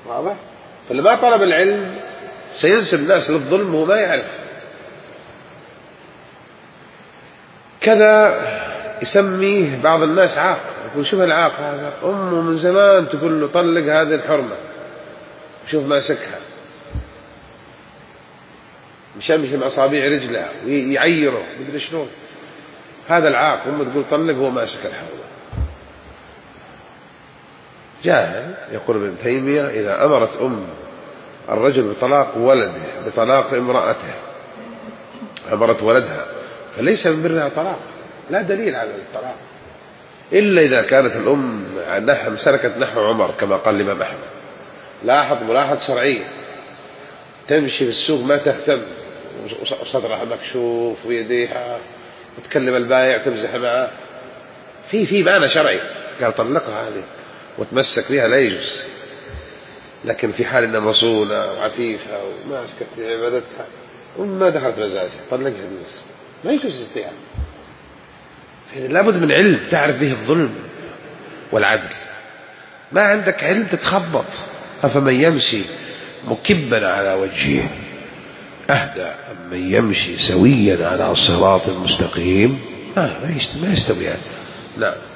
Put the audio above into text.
واضح؟ فاللي ما طلب العلم سينسب الناس للظلم وهو ما يعرف. كذا يسميه بعض الناس عاق، يقول شوف العاق هذا، أمه من زمان تقول له طلق هذه الحرمة، شوف ماسكها مشمش بأصابع رجلها ويعيره مدري شلون، هذا العاق، أمه تقول طلق هو ماسك الحرمة. جاهل. يقول ابن تيمية إذا أمرت الرجل بطلاق ولده بطلاق امرأته، أمرت ولدها، فليس من برها طلاق، لا دليل على الطلاق، إلا إذا كانت الأم سلكت نحو عمر كما قال الإمام أحمد. لاحظ ملاحظة شرعية، تمشي في السوق ما تهتم وصدرها مكشوف ويديها، وتكلم البائع تمزح معه، في معنى شرعي، قال طلقها هذه وتمسك بها لا يجوز. لكن في حال انها مصونة وعفيفة وماسكة عبادتها وما دخلت مزاجها طلقها بس ما يجوز الاستيعاب. لابد من علم تعرف به الظلم والعدل. ما عندك علم تتخبط. أفمن يمشي مكبا على وجهه أهدى أم من يمشي سويا على صراط مستقيم؟ ما يستوي هذا. نعم.